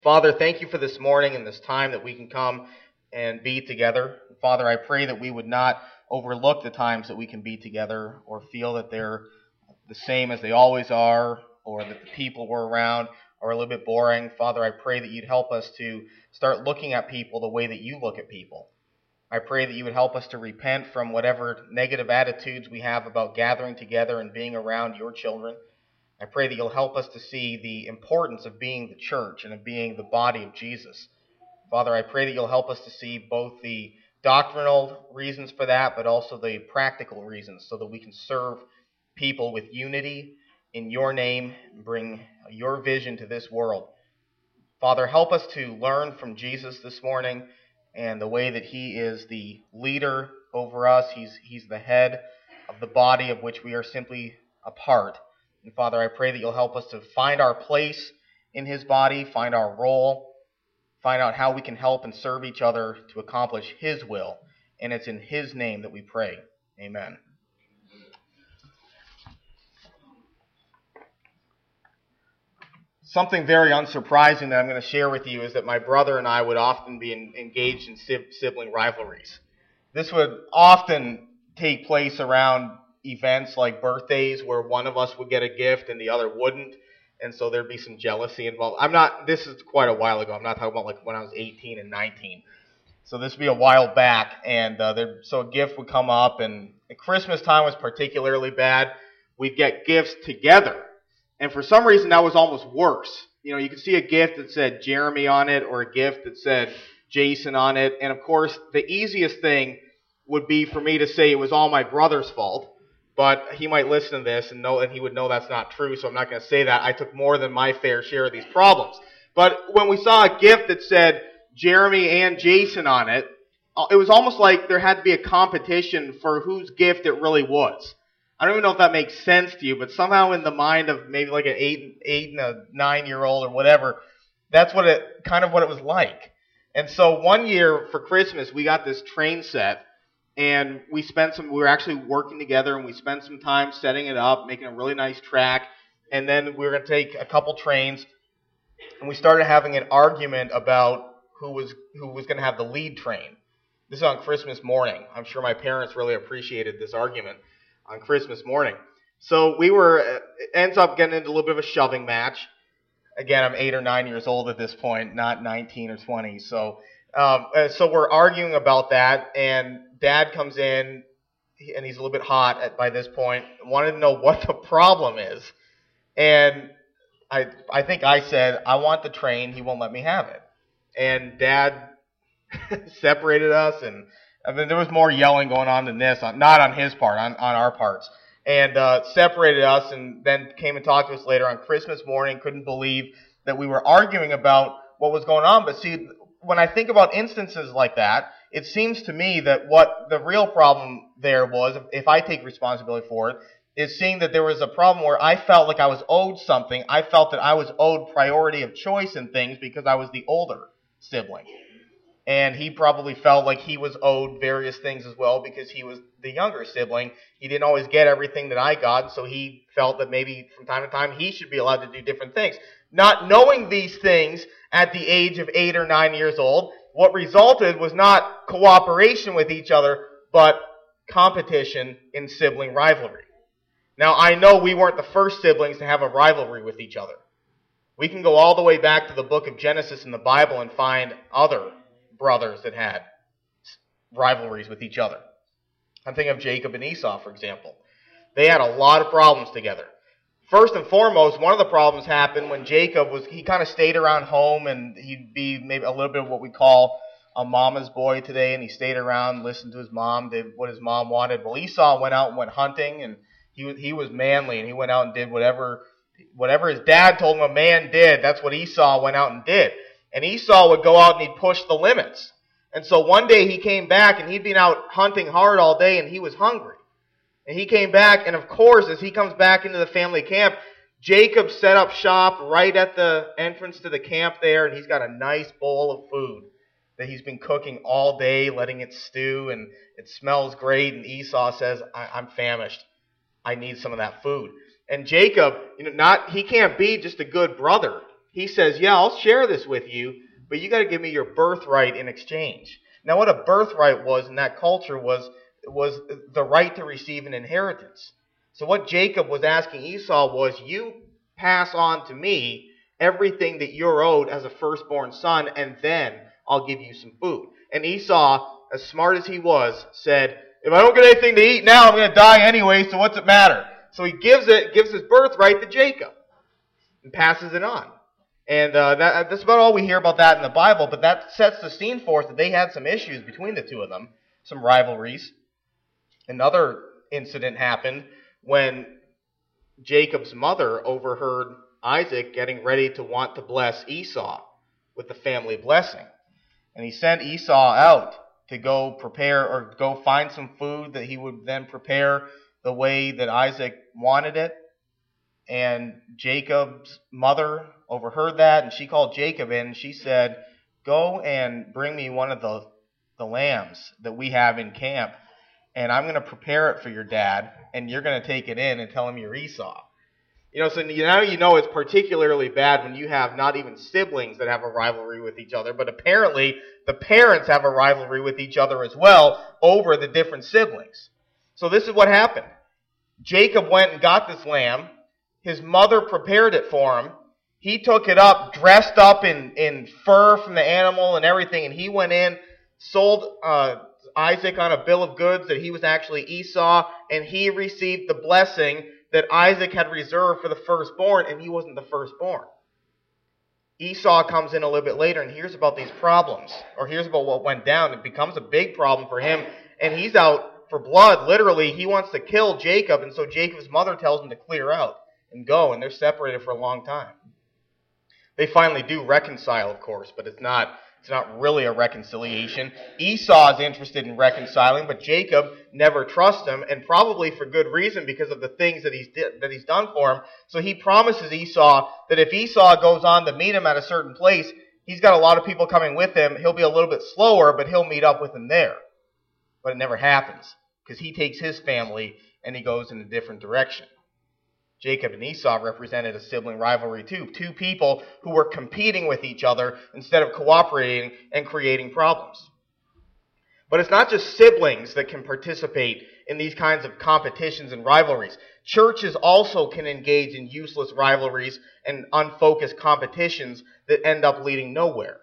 Father, thank you for this morning and this time that we can come and be together. Father, I pray that we would not overlook the times that we can be together or feel that they're the same as they always are, or that the people we're around are a little bit boring. Father, I pray that you'd help us to start looking at people the way that you look at people. I pray that you would help us to repent from whatever negative attitudes we have about gathering together and being around your children. I pray that you'll help us to see the importance of being the church and of being the body of Jesus. Father, I pray that you'll help us to see both the doctrinal reasons for that, but also the practical reasons so that we can serve people with unity in your name and bring your vision to this world. Father, help us to learn from Jesus this morning and the way that he is the leader over us. He's the head of the body of which we are simply a part. And Father, I pray that you'll help us to find our place in his body, find our role, find out how we can help and serve each other to accomplish his will. And it's in his name that we pray. Amen. Something very unsurprising that I'm going to share with you is that my brother and I would often be engaged in sibling rivalries. This would often take place around events like birthdays where one of us would get a gift and the other wouldn't, and so there'd be some jealousy involved. This is quite a while ago. I'm not talking about like when I was 18 and 19. So this would be a while back, and so a gift would come up, and at Christmas time was particularly bad. We'd get gifts together, and for some reason that was almost worse. You know, you could see a gift that said Jeremy on it or a gift that said Jason on it, and of course the easiest thing would be for me to say it was all my brother's fault. But he might listen to this and he would know that's not true, so I'm not going to say that. I took more than my fair share of these problems. But when we saw a gift that said Jeremy and Jason on it, it was almost like there had to be a competition for whose gift it really was. I don't even know if that makes sense to you, but somehow in the mind of maybe like an 8 and a 9-year-old or whatever, that's what it was like. And so one year for Christmas, we got this train set. And we were actually working together, and we spent some time setting it up, making a really nice track. And then we were going to take a couple trains, and we started having an argument about who was going to have the lead train. This is on Christmas morning. I'm sure my parents really appreciated this argument on Christmas morning. So it ends up getting into a little bit of a shoving match. Again, I'm 8 or 9 years old at this point, not 19 or 20. So we're arguing about that, and Dad comes in, and he's a little bit hot by this point, wanted to know what the problem is. And I think I said, I want the train, he won't let me have it. And Dad separated us, and I mean, there was more yelling going on than this, not on his part, on our parts. And separated us, and then came and talked to us later on Christmas morning, couldn't believe that we were arguing about what was going on. But see, when I think about instances like that, it seems to me that what the real problem there was, if I take responsibility for it, is seeing that there was a problem where I felt like I was owed something. I felt that I was owed priority of choice in things because I was the older sibling. And he probably felt like he was owed various things as well because he was the younger sibling. He didn't always get everything that I got, so he felt that maybe from time to time he should be allowed to do different things. Not knowing these things at the age of 8 or 9 years old, what resulted was not cooperation with each other, but competition in sibling rivalry. Now, I know we weren't the first siblings to have a rivalry with each other. We can go all the way back to the book of Genesis in the Bible and find other brothers that had rivalries with each other. I'm thinking of Jacob and Esau, for example. They had a lot of problems together. First and foremost, one of the problems happened when he kind of stayed around home, and he'd be maybe a little bit of what we call a mama's boy today, and he stayed around, listened to his mom, did what his mom wanted. Well, Esau went out and went hunting, and he was manly, and he went out and did whatever his dad told him a man did. That's what Esau went out and did. And Esau would go out and he'd push the limits. And so one day he came back, and he'd been out hunting hard all day, and he was hungry. And he came back, and of course, as he comes back into the family camp, Jacob set up shop right at the entrance to the camp there, and he's got a nice bowl of food that he's been cooking all day, letting it stew, and it smells great. And Esau says, I'm famished. I need some of that food. And Jacob, he can't be just a good brother. he says, yeah, I'll share this with you, but you got to give me your birthright in exchange. Now, what a birthright was in that culture was the right to receive an inheritance. So what Jacob was asking Esau was, you pass on to me everything that you're owed as a firstborn son, and then I'll give you some food. And Esau, as smart as he was, said, if I don't get anything to eat now, I'm going to die anyway, so what's it matter? So he gives his birthright to Jacob and passes it on. And that's about all we hear about that in the Bible, but that sets the scene for us that they had some issues between the two of them, some rivalries. Another incident happened when Jacob's mother overheard Isaac getting ready to want to bless Esau with the family blessing. And he sent Esau out to go prepare or go find some food that he would then prepare the way that Isaac wanted it. And Jacob's mother overheard that, and she called Jacob in, and she said, go and bring me one of the lambs that we have in camp, and I'm going to prepare it for your dad, and you're going to take it in and tell him you're Esau. So now you know it's particularly bad when you have not even siblings that have a rivalry with each other, but apparently the parents have a rivalry with each other as well over the different siblings. So this is what happened. Jacob went and got this lamb. His mother prepared it for him. He took it up, dressed up in fur from the animal and everything, and he went in, sold Isaac on a bill of goods that he was actually Esau, and he received the blessing that Isaac had reserved for the firstborn, and he wasn't the firstborn. Esau comes in a little bit later and hears about these problems, or hears about what went down. It becomes a big problem for him, and he's out for blood. Literally, he wants to kill Jacob, and so Jacob's mother tells him to clear out and go, and they're separated for a long time. They finally do reconcile, of course, but it's not really a reconciliation. Esau is interested in reconciling, but Jacob never trusts him, and probably for good reason because of the things that he's done for him. So he promises Esau that if Esau goes on to meet him at a certain place, he's got a lot of people coming with him. He'll be a little bit slower, but he'll meet up with him there. But it never happens because he takes his family and he goes in a different direction. Jacob and Esau represented a sibling rivalry too. Two people who were competing with each other instead of cooperating and creating problems. But it's not just siblings that can participate in these kinds of competitions and rivalries. Churches also can engage in useless rivalries and unfocused competitions that end up leading nowhere.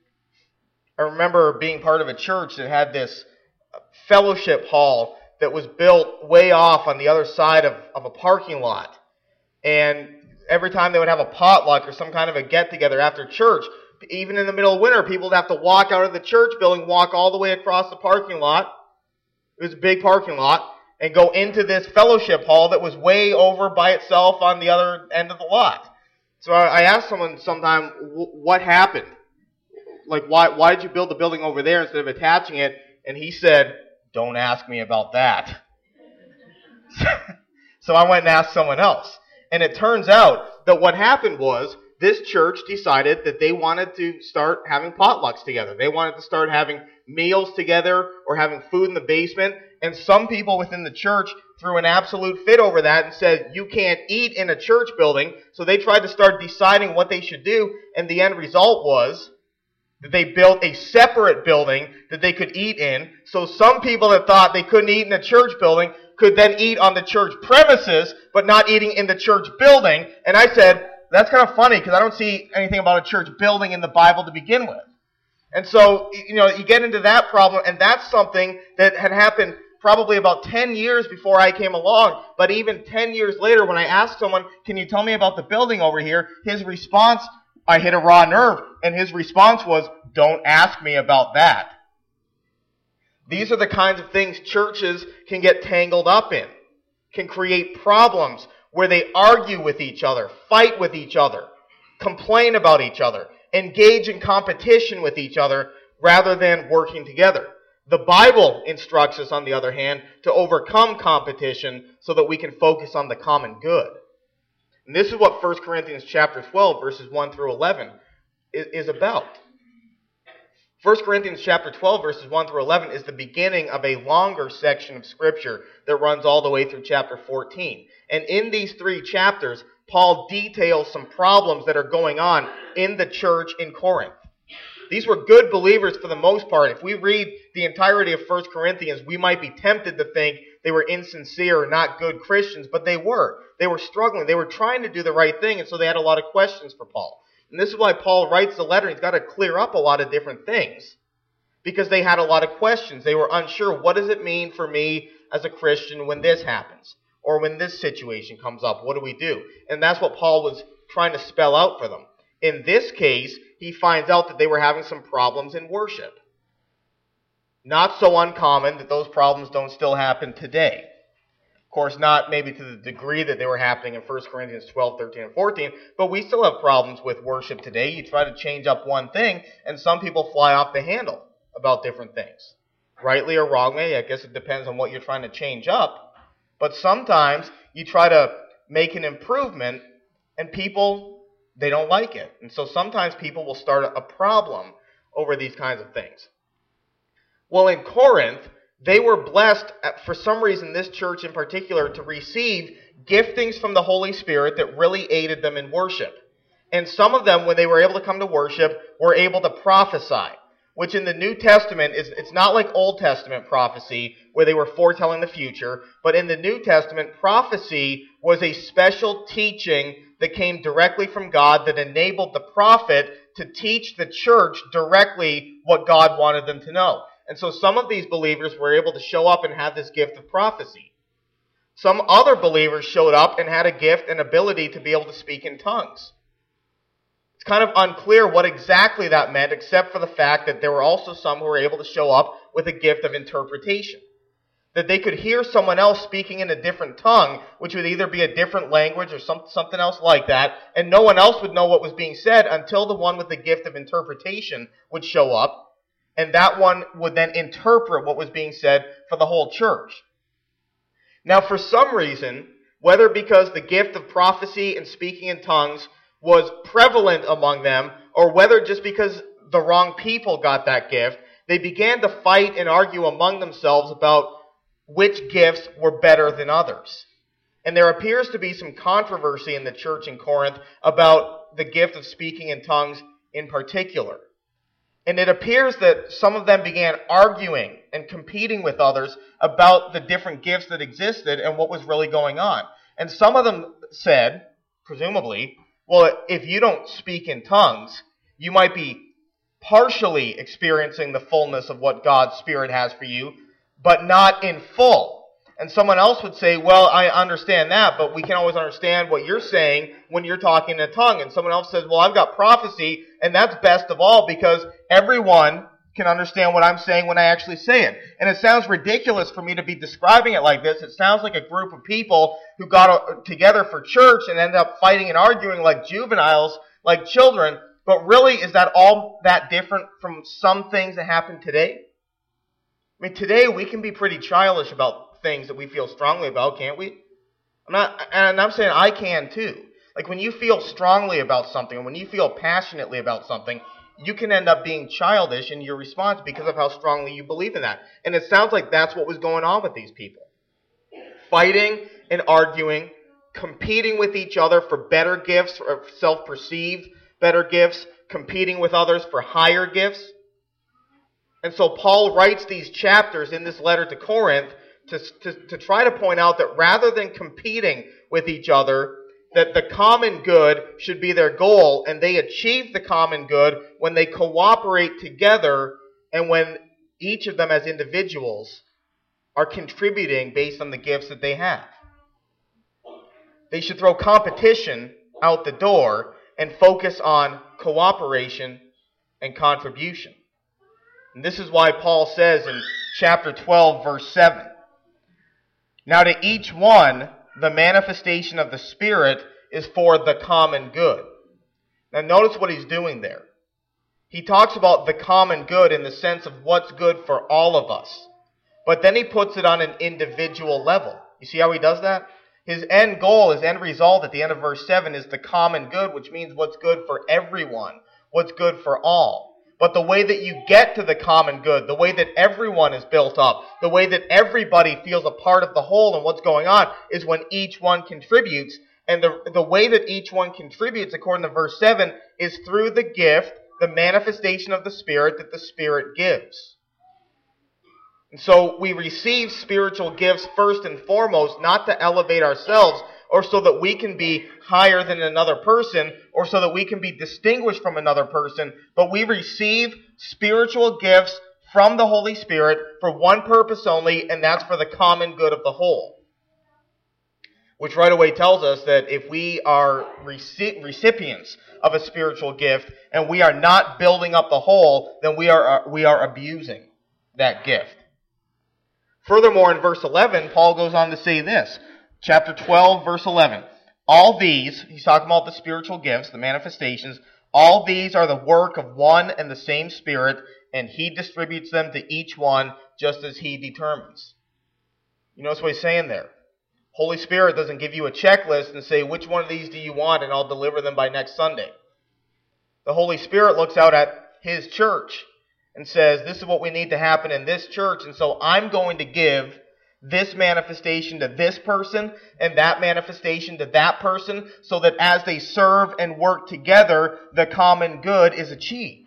I remember being part of a church that had this fellowship hall that was built way off on the other side of a parking lot. And every time they would have a potluck or some kind of a get-together after church, even in the middle of winter, people would have to walk out of the church building, walk all the way across the parking lot. It was a big parking lot, and go into this fellowship hall that was way over by itself on the other end of the lot. So I asked someone sometime, what happened? Like, why did you build the building over there instead of attaching it? And he said, don't ask me about that. So I went and asked someone else. And it turns out that what happened was this church decided that they wanted to start having potlucks together. They wanted to start having meals together or having food in the basement. And some people within the church threw an absolute fit over that and said, you can't eat in a church building. So they tried to start deciding what they should do. And the end result was that they built a separate building that they could eat in. So some people that thought they couldn't eat in a church building could then eat on the church premises, but not eating in the church building. And I said, that's kind of funny because I don't see anything about a church building in the Bible to begin with. And so, you get into that problem, and that's something that had happened probably about 10 years before I came along. But even 10 years later, when I asked someone, can you tell me about the building over here? His response, I hit a raw nerve, and his response was, don't ask me about that. These are the kinds of things churches can get tangled up in, can create problems where they argue with each other, fight with each other, complain about each other, engage in competition with each other rather than working together. The Bible instructs us, on the other hand, to overcome competition so that we can focus on the common good. And this is what 1 Corinthians chapter 12, verses 1 through 11 is about. 1 Corinthians chapter 12, verses 1 through 11 is the beginning of a longer section of Scripture that runs all the way through chapter 14. And in these 3 chapters, Paul details some problems that are going on in the church in Corinth. These were good believers for the most part. If we read the entirety of 1 Corinthians, we might be tempted to think they were insincere or not good Christians, but they were. They were struggling. They were trying to do the right thing, and so they had a lot of questions for Paul. And this is why Paul writes the letter. He's got to clear up a lot of different things because they had a lot of questions. They were unsure. What does it mean for me as a Christian when this happens? Or when this situation comes up? What do we do? And that's what Paul was trying to spell out for them. In this case, he finds out that they were having some problems in worship. Not so uncommon that those problems don't still happen today. Of course, not maybe to the degree that they were happening in 1 Corinthians 12, 13, and 14, but we still have problems with worship today. You try to change up one thing, and some people fly off the handle about different things. Rightly or wrongly, I guess it depends on what you're trying to change up. But sometimes you try to make an improvement, and people, they don't like it. And so sometimes people will start a problem over these kinds of things. Well, in Corinth, they were blessed, for some reason, this church in particular, to receive giftings from the Holy Spirit that really aided them in worship. And some of them, when they were able to come to worship, were able to prophesy, which in the New Testament, it's not like Old Testament prophecy, where they were foretelling the future, but in the New Testament, prophecy was a special teaching that came directly from God that enabled the prophet to teach the church directly what God wanted them to know. And so some of these believers were able to show up and have this gift of prophecy. Some other believers showed up and had a gift and ability to be able to speak in tongues. It's kind of unclear what exactly that meant, except for the fact that there were also some who were able to show up with a gift of interpretation. That they could hear someone else speaking in a different tongue, which would either be a different language or something else like that, and no one else would know what was being said until the one with the gift of interpretation would show up. And that one would then interpret what was being said for the whole church. Now, for some reason, whether because the gift of prophecy and speaking in tongues was prevalent among them, or whether just because the wrong people got that gift, they began to fight and argue among themselves about which gifts were better than others. And there appears to be some controversy in the church in Corinth about the gift of speaking in tongues in particular. And it appears that some of them began arguing and competing with others about the different gifts that existed and what was really going on. And some of them said, presumably, well, if you don't speak in tongues, you might be partially experiencing the fullness of what God's Spirit has for you, but not in full. And someone else would say, well, I understand that, but we can always understand what you're saying when you're talking in a tongue. And someone else says, well, I've got prophecy, and that's best of all because everyone can understand what I'm saying when I actually say it. And it sounds ridiculous for me to be describing it like this. It sounds like a group of people who got together for church and ended up fighting and arguing like juveniles, like children. But really, is that all that different from some things that happen today? I mean, today we can be pretty childish about things that we feel strongly about, can't we? I'm saying I can too. Like when you feel strongly about something, and when you feel passionately about something, you can end up being childish in your response because of how strongly you believe in that. And it sounds like that's what was going on with these people. Fighting and arguing, competing with each other for better gifts, or self-perceived better gifts, competing with others for higher gifts. And so Paul writes these chapters in this letter to Corinth to try to point out that rather than competing with each other, that the common good should be their goal, and they achieve the common good when they cooperate together and when each of them as individuals are contributing based on the gifts that they have. They should throw competition out the door and focus on cooperation and contribution. And this is why Paul says in chapter 12, verse 7, now to each one, the manifestation of the Spirit is for the common good. Now notice what he's doing there. He talks about the common good in the sense of what's good for all of us. But then he puts it on an individual level. You see how he does that? His end goal, his end result at the end of verse 7 is the common good, which means what's good for everyone, what's good for all. But the way that you get to the common good, the way that everyone is built up, the way that everybody feels a part of the whole and what's going on is when each one contributes. And the way that each one contributes, according to verse 7, is through the gift, the manifestation of the Spirit that the Spirit gives. And so we receive spiritual gifts first and foremost, not to elevate ourselves, or so that we can be higher than another person, or so that we can be distinguished from another person, but we receive spiritual gifts from the Holy Spirit for one purpose only, and that's for the common good of the whole. Which right away tells us that if we are recipients of a spiritual gift and we are not building up the whole, then we are abusing that gift. Furthermore, in verse 11, Paul goes on to say this. Chapter 12, verse 11. All these, he's talking about the spiritual gifts, the manifestations, all these are the work of one and the same Spirit, and He distributes them to each one just as He determines. You notice what he's saying there? Holy Spirit doesn't give you a checklist and say, which one of these do you want, and I'll deliver them by next Sunday. The Holy Spirit looks out at His church and says, this is what we need to happen in this church, and so I'm going to give this manifestation to this person and that manifestation to that person so that as they serve and work together, the common good is achieved.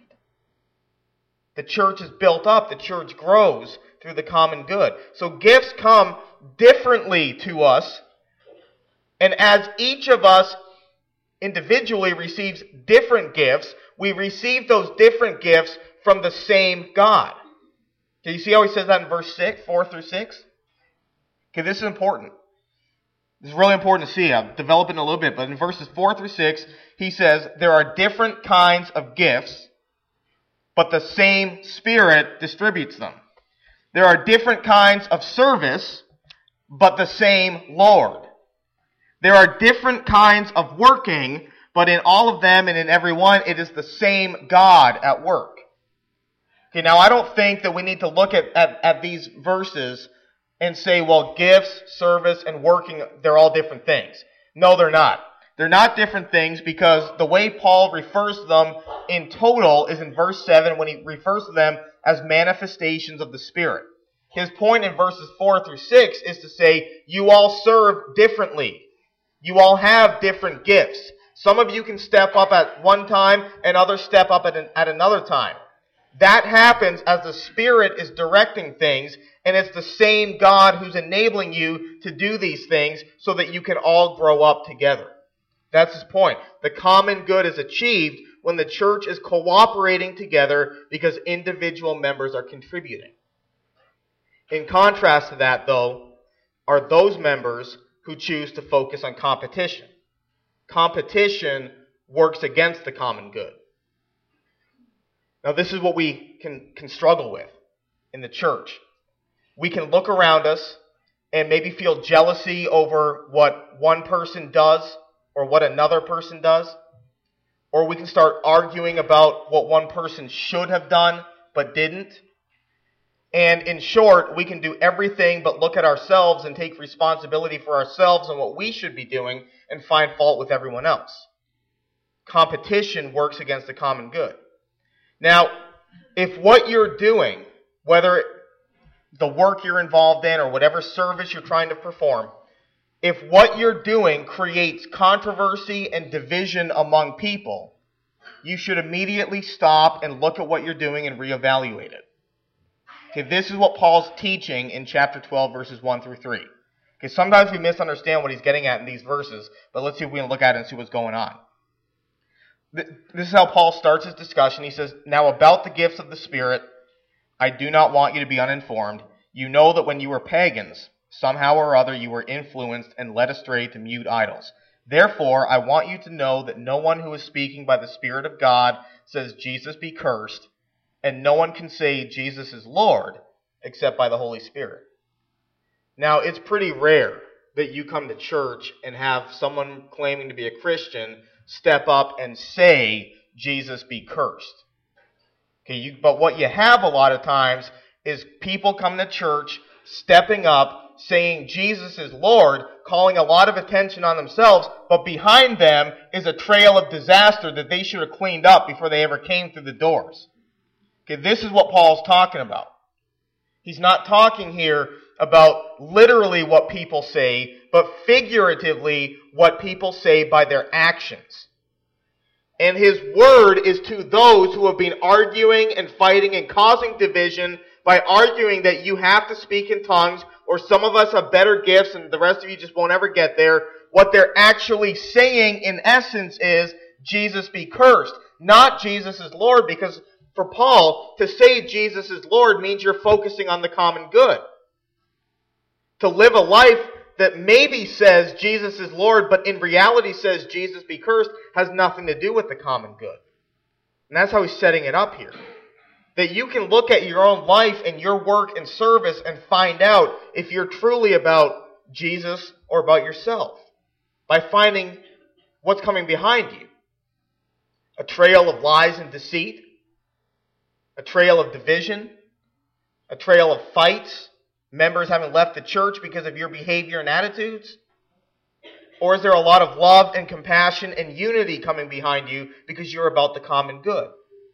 The church is built up. The church grows through the common good. So gifts come differently to us, and as each of us individually receives different gifts, we receive those different gifts from the same God. Do you see how he says that in verse 6, 4 through 6? Okay, this is important. This is really important to see. I'll develop it in a little bit, but in verses 4 through 6, he says, there are different kinds of gifts, but the same Spirit distributes them. There are different kinds of service, but the same Lord. There are different kinds of working, but in all of them and in every one, it is the same God at work. Okay, now I don't think that we need to look at these verses and say, well, gifts, service, and working, they're all different things. No, they're not. They're not different things because the way Paul refers to them in total is in verse 7 when he refers to them as manifestations of the Spirit. His point in verses 4 through 6 is to say, you all serve differently. You all have different gifts. Some of you can step up at one time and others step up at another time. That happens as the Spirit is directing things, and it's the same God who's enabling you to do these things so that you can all grow up together. That's his point. The common good is achieved when the church is cooperating together because individual members are contributing. In contrast to that, though, are those members who choose to focus on competition. Competition works against the common good. Now, this is what we can struggle with in the church. We can look around us and maybe feel jealousy over what one person does or what another person does. Or we can start arguing about what one person should have done but didn't. And in short, we can do everything but look at ourselves and take responsibility for ourselves and what we should be doing and find fault with everyone else. Competition works against the common good. Now, if what you're doing, whether the work you're involved in or whatever service you're trying to perform, if what you're doing creates controversy and division among people, you should immediately stop and look at what you're doing and reevaluate it. Okay, this is what Paul's teaching in chapter 12, verses 1 through 3. Okay, sometimes we misunderstand what he's getting at in these verses, but let's see if we can look at it and see what's going on. This is how Paul starts his discussion. He says, now about the gifts of the Spirit, I do not want you to be uninformed. You know that when you were pagans, somehow or other you were influenced and led astray to mute idols. Therefore, I want you to know that no one who is speaking by the Spirit of God says Jesus be cursed, and no one can say Jesus is Lord except by the Holy Spirit. Now, it's pretty rare that you come to church and have someone claiming to be a Christian step up and say Jesus be cursed. Okay, but what you have a lot of times is people come to church stepping up, saying Jesus is Lord, calling a lot of attention on themselves, but behind them is a trail of disaster that they should have cleaned up before they ever came through the doors. Okay, this is what Paul's talking about. He's not talking here about literally what people say, but figuratively what people say by their actions. And his word is to those who have been arguing and fighting and causing division by arguing that you have to speak in tongues, or some of us have better gifts and the rest of you just won't ever get there. What they're actually saying in essence is, Jesus be cursed, not Jesus is Lord, because for Paul, to say Jesus is Lord means you're focusing on the common good. To live a life that maybe says Jesus is Lord, but in reality says Jesus be cursed, has nothing to do with the common good. And that's how he's setting it up here. That you can look at your own life and your work and service and find out if you're truly about Jesus or about yourself by finding what's coming behind you. A trail of lies and deceit, a trail of division, a trail of fights, members haven't left the church because of your behavior and attitudes? Or is there a lot of love and compassion and unity coming behind you because you're about the common good?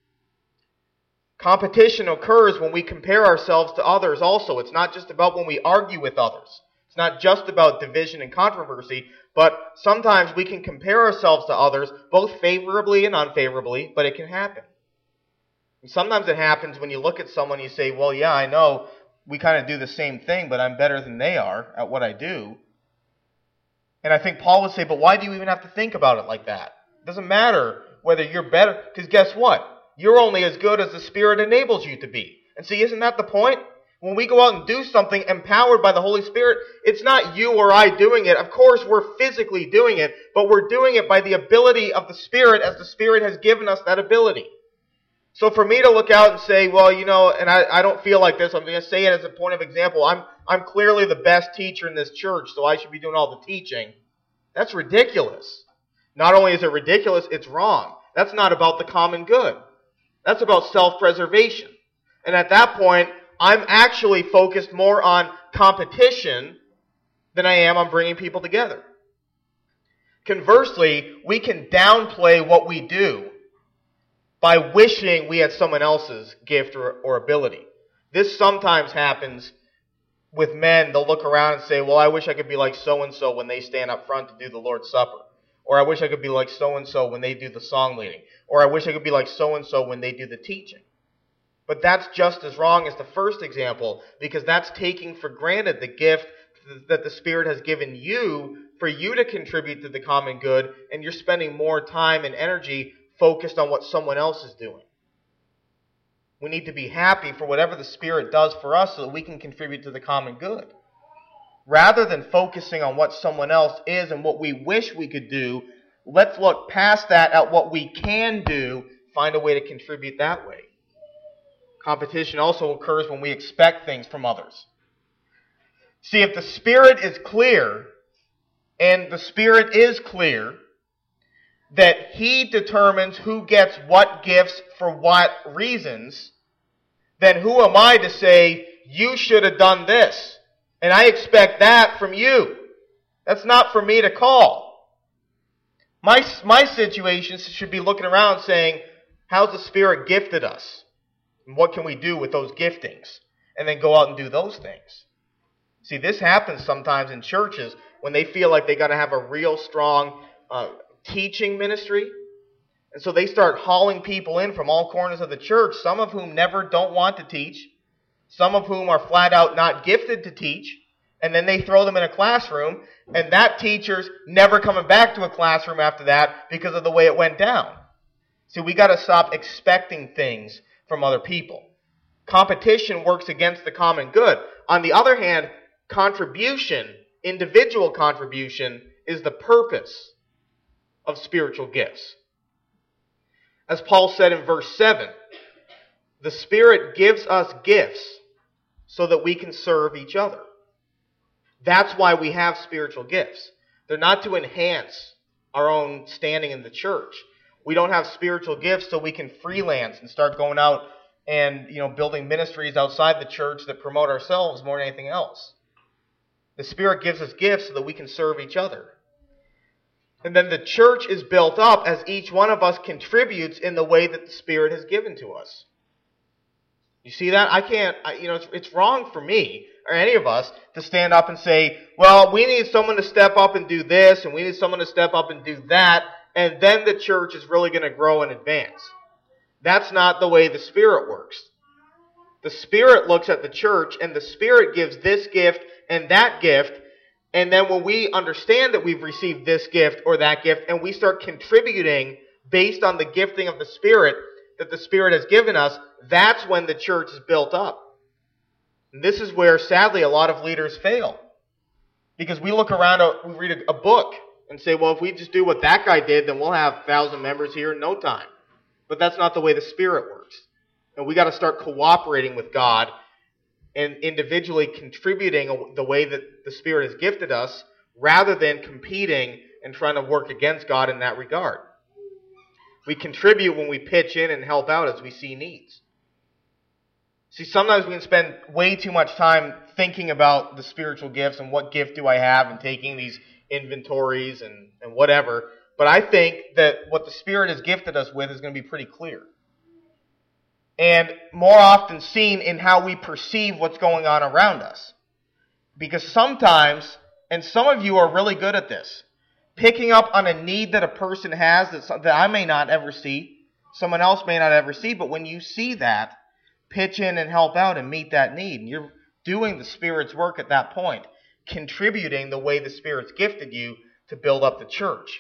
Competition occurs when we compare ourselves to others also. It's not just about when we argue with others. It's not just about division and controversy, but sometimes we can compare ourselves to others, both favorably and unfavorably, but it can happen. And sometimes it happens when you look at someone and you say, well, yeah, I know we kind of do the same thing, but I'm better than they are at what I do. And I think Paul would say, but why do you even have to think about it like that? It doesn't matter whether you're better, because guess what? You're only as good as the Spirit enables you to be. And see, isn't that the point? When we go out and do something empowered by the Holy Spirit, it's not you or I doing it. Of course, we're physically doing it, but we're doing it by the ability of the Spirit as the Spirit has given us that ability. So for me to look out and say, well, you know, and I don't feel like this, I'm going to say it as a point of example. I'm clearly the best teacher in this church, so I should be doing all the teaching. That's ridiculous. Not only is it ridiculous, it's wrong. That's not about the common good. That's about self-preservation. And at that point, I'm actually focused more on competition than I am on bringing people together. Conversely, we can downplay what we do by wishing we had someone else's gift or ability. This sometimes happens with men. They'll look around and say, well, I wish I could be like so-and-so when they stand up front to do the Lord's Supper. Or I wish I could be like so-and-so when they do the song leading. Or I wish I could be like so-and-so when they do the teaching. But that's just as wrong as the first example, because that's taking for granted the gift that the Spirit has given you for you to contribute to the common good, and you're spending more time and energy focused on what someone else is doing. We need to be happy for whatever the Spirit does for us so that we can contribute to the common good. Rather than focusing on what someone else is and what we wish we could do, let's look past that at what we can do, find a way to contribute that way. Competition also occurs when we expect things from others. See, if the Spirit is clear, and the Spirit is clear, that He determines who gets what gifts for what reasons, then who am I to say, you should have done this, and I expect that from you? That's not for me to call. My situation should be looking around saying, how's the Spirit gifted us? And what can we do with those giftings? And then go out and do those things. See, this happens sometimes in churches when they feel like they got to have a real strong teaching ministry. And so they start hauling people in from all corners of the church, some of whom don't want to teach, some of whom are flat out not gifted to teach, and then they throw them in a classroom, and that teacher's never coming back to a classroom after that because of the way it went down. See, we got to stop expecting things from other people. Competition works against the common good. On the other hand, contribution, individual contribution, is the purpose of spiritual gifts. As Paul said in verse 7, the Spirit gives us gifts so that we can serve each other. That's why we have spiritual gifts. They're not to enhance our own standing in the church. We don't have spiritual gifts so we can freelance and start going out and building ministries outside the church that promote ourselves more than anything else. The Spirit gives us gifts so that we can serve each other. And then the church is built up as each one of us contributes in the way that the Spirit has given to us. You see that? It's wrong for me or any of us to stand up and say, well, we need someone to step up and do this, and we need someone to step up and do that, and then the church is really going to grow and advance. That's not the way the Spirit works. The Spirit looks at the church, and the Spirit gives this gift and that gift, and then when we understand that we've received this gift or that gift, and we start contributing based on the gifting of the Spirit that the Spirit has given us, that's when the church is built up. And this is where, sadly, a lot of leaders fail. Because we look around, we read a book, and say, well, if we just do what that guy did, then we'll have 1,000 members here in no time. But that's not the way the Spirit works. And we got to start cooperating with God and individually contributing the way that the Spirit has gifted us, rather than competing and trying to work against God in that regard. We contribute when we pitch in and help out as we see needs. See, sometimes we can spend way too much time thinking about the spiritual gifts and what gift do I have, and taking these inventories and whatever. But I think that what the Spirit has gifted us with is going to be pretty clear. And more often seen in how we perceive what's going on around us. Because sometimes, and some of you are really good at this, picking up on a need that a person has that I may not ever see, someone else may not ever see, but when you see that, pitch in and help out and meet that need. And you're doing the Spirit's work at that point, contributing the way the Spirit's gifted you to build up the church.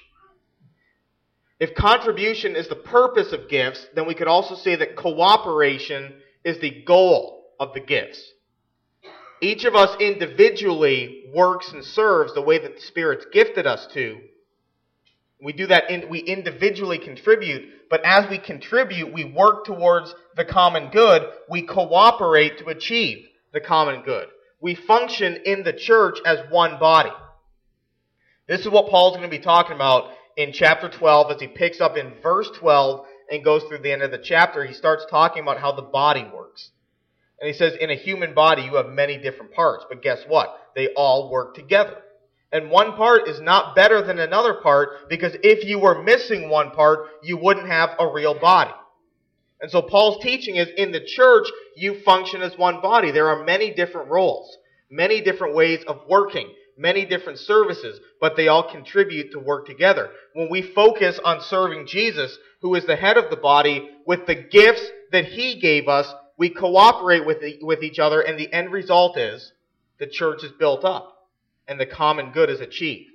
If contribution is the purpose of gifts, then we could also say that cooperation is the goal of the gifts. Each of us individually works and serves the way that the Spirit's gifted us to. We do that, we individually contribute, but as we contribute, we work towards the common good. We cooperate to achieve the common good. We function in the church as one body. This is what Paul's going to be talking about in chapter 12, as he picks up in verse 12 and goes through the end of the chapter. He starts talking about how the body works. And he says, in a human body, you have many different parts. But guess what? They all work together. And one part is not better than another part, because if you were missing one part, you wouldn't have a real body. And so Paul's teaching is, in the church, you function as one body. There are many different roles, many different ways of working, many different services, but they all contribute to work together. When we focus on serving Jesus, who is the head of the body, with the gifts that He gave us, we cooperate with each other, and the end result is the church is built up and the common good is achieved.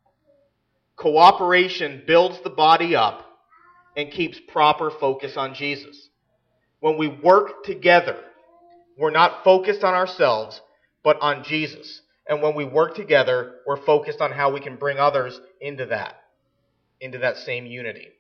Cooperation builds the body up and keeps proper focus on Jesus. When we work together, we're not focused on ourselves, but on Jesus. And when we work together, we're focused on how we can bring others into that same unity.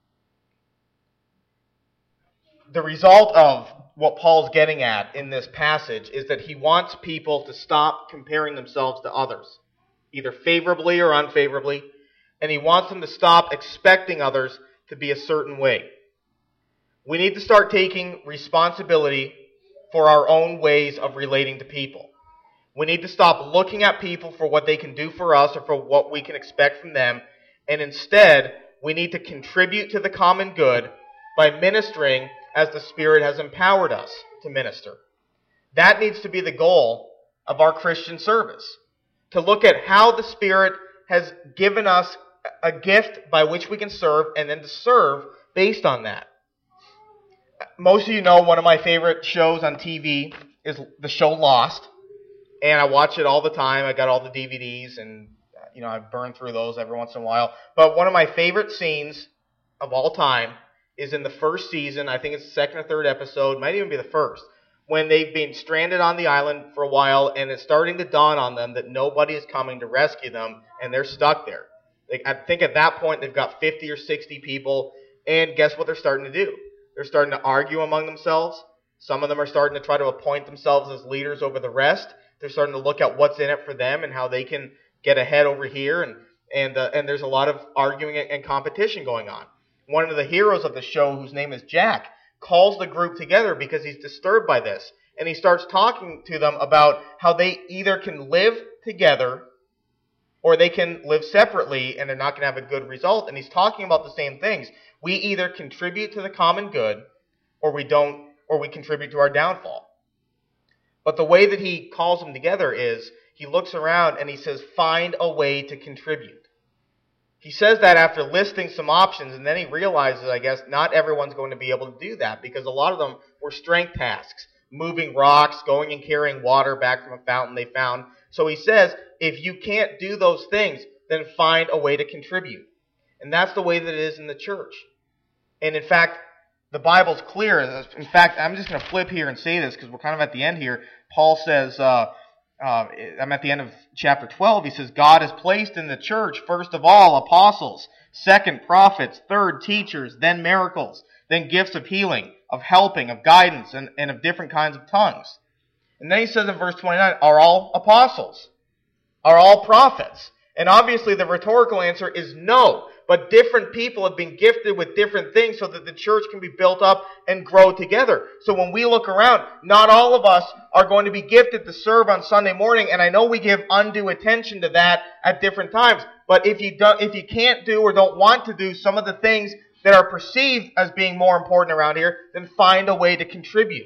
The result of what Paul's getting at in this passage is that he wants people to stop comparing themselves to others, either favorably or unfavorably, and he wants them to stop expecting others to be a certain way. We need to start taking responsibility for our own ways of relating to people. We need to stop looking at people for what they can do for us or for what we can expect from them, and instead, we need to contribute to the common good by ministering as the Spirit has empowered us to minister. That needs to be the goal of our Christian service, to look at how the Spirit has given us a gift by which we can serve, and then to serve based on that. Most of you know one of my favorite shows on TV is the show Lost, and I watch it all the time. I got all the DVDs, and I burn through those every once in a while. But one of my favorite scenes of all time is in the first season. I think it's the second or third episode, might even be the first, when they've been stranded on the island for a while, and it's starting to dawn on them that nobody is coming to rescue them, and they're stuck there. I think at that point they've got 50 or 60 people, and guess what they're starting to do? They're starting to argue among themselves. Some of them are starting to try to appoint themselves as leaders over the rest. They're starting to look at what's in it for them and how they can get ahead over here, and there's a lot of arguing and competition going on. One of the heroes of the show, whose name is Jack, calls the group together because he's disturbed by this. And he starts talking to them about how they either can live together or they can live separately, and they're not going to have a good result. And he's talking about the same things. We either contribute to the common good or we don't or we contribute to our downfall. But the way that he calls them together is he looks around and he says, find a way to contribute. He says that after listing some options, and then he realizes, I guess, not everyone's going to be able to do that because a lot of them were strength tasks, moving rocks, going and carrying water back from a fountain they found. So he says, if you can't do those things, then find a way to contribute. And that's the way that it is in the church. And in fact, the Bible's clear. In fact, I'm just going to flip here and say this because we're kind of at the end here. Paul says, I'm at the end of chapter 12. He says, God has placed in the church, first of all, apostles, second, prophets, third, teachers, then miracles, then gifts of healing, of helping, of guidance, and of different kinds of tongues. And then he says in verse 29, are all apostles? Are all prophets? And obviously the rhetorical answer is no. But different people have been gifted with different things so that the church can be built up and grow together. So when we look around, not all of us are going to be gifted to serve on Sunday morning. And I know we give undue attention to that at different times. But if you can't do or don't want to do some of the things that are perceived as being more important around here, then find a way to contribute.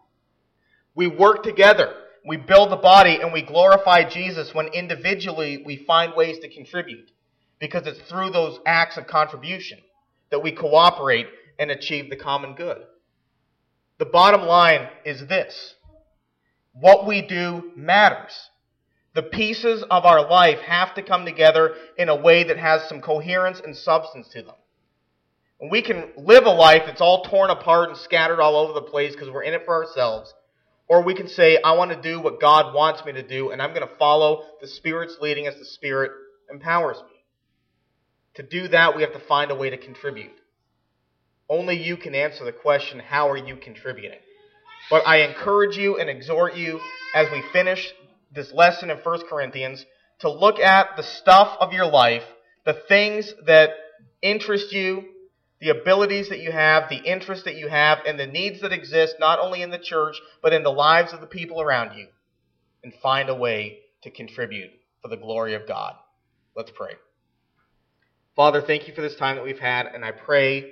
We work together. We build the body and we glorify Jesus when individually we find ways to contribute. Because it's through those acts of contribution that we cooperate and achieve the common good. The bottom line is this. What we do matters. The pieces of our life have to come together in a way that has some coherence and substance to them. And we can live a life that's all torn apart and scattered all over the place because we're in it for ourselves. Or we can say, I want to do what God wants me to do, and I'm going to follow the Spirit's leading as the Spirit empowers me. To do that, we have to find a way to contribute. Only you can answer the question, how are you contributing? But I encourage you and exhort you as we finish this lesson in 1 Corinthians to look at the stuff of your life, the things that interest you, the abilities that you have, the interests that you have, and the needs that exist not only in the church, but in the lives of the people around you, and find a way to contribute for the glory of God. Let's pray. Father, thank you for this time that we've had, and I pray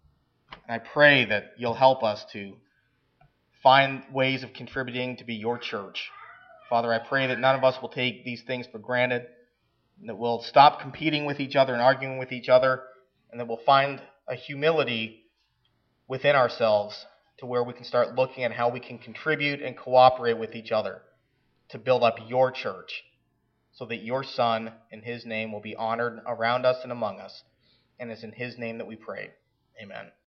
that you'll help us to find ways of contributing to be your church. Father, I pray that none of us will take these things for granted, and that we'll stop competing with each other and arguing with each other, and that we'll find a humility within ourselves to where we can start looking at how we can contribute and cooperate with each other to build up your church, so that your Son and his name will be honored around us and among us. And it's in his name that we pray. Amen.